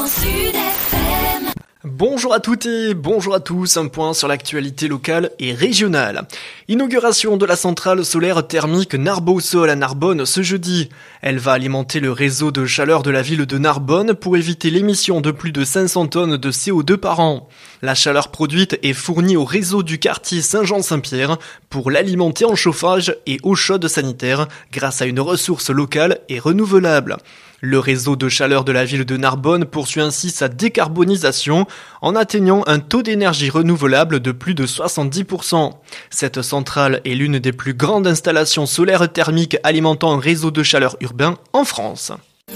Sud FM. Bonjour à toutes et bonjour à tous, un point sur l'actualité locale et régionale. Inauguration de la centrale solaire thermique Narbosol à Narbonne ce jeudi. Elle va alimenter le réseau de chaleur de la ville de Narbonne pour éviter l'émission de plus de 500 tonnes de CO2 par an. La chaleur produite est fournie au réseau du quartier Saint-Jean-Saint-Pierre pour l'alimenter en chauffage et eau chaude sanitaire grâce à une ressource locale et renouvelable. Le réseau de chaleur de la ville de Narbonne poursuit ainsi sa décarbonisation en atteignant un taux d'énergie renouvelable de plus de 70%. Cette centrale est l'une des plus grandes installations solaires thermiques alimentant un réseau de chaleur urbain en France.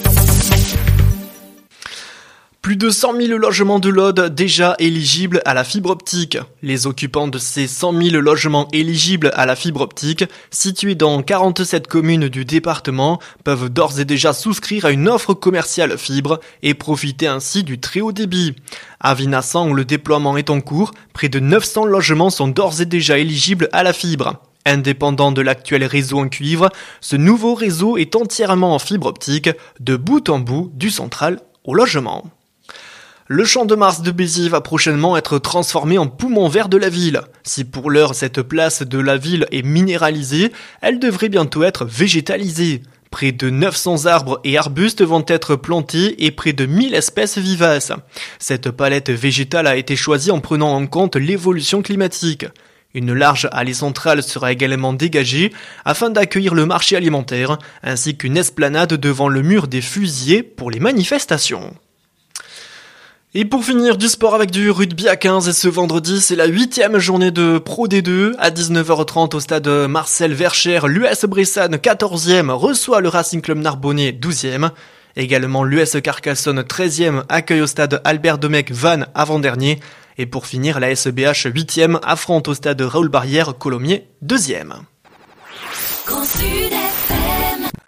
Plus de 100 000 logements de l'Aude déjà éligibles à la fibre optique. Les occupants de ces 100 000 logements éligibles à la fibre optique, situés dans 47 communes du département, peuvent d'ores et déjà souscrire à une offre commerciale fibre et profiter ainsi du très haut débit. À Vinassan, où le déploiement est en cours, près de 900 logements sont d'ores et déjà éligibles à la fibre. Indépendant de l'actuel réseau en cuivre, ce nouveau réseau est entièrement en fibre optique, de bout en bout, du central au logement. Le Champ de Mars de Béziers va prochainement être transformé en poumon vert de la ville. Si pour l'heure cette place de la ville est minéralisée, elle devrait bientôt être végétalisée. Près de 900 arbres et arbustes vont être plantés et près de 1000 espèces vivaces. Cette palette végétale a été choisie en prenant en compte l'évolution climatique. Une large allée centrale sera également dégagée afin d'accueillir le marché alimentaire, ainsi qu'une esplanade devant le mur des Fusiers pour les manifestations. Et pour finir, du sport avec du rugby à 15 et ce vendredi, c'est la 8e journée de Pro D2. À 19h30 au stade Marcel Vercher, l'US Bressane 14e reçoit le Racing Club Narbonnais 12e. Également l'US Carcassonne 13e accueille au stade Albert Domecq Vannes avant-dernier. Et pour finir, la SBH 8e affronte au stade Raoul Barrière Colomiers 2e. Grand Sud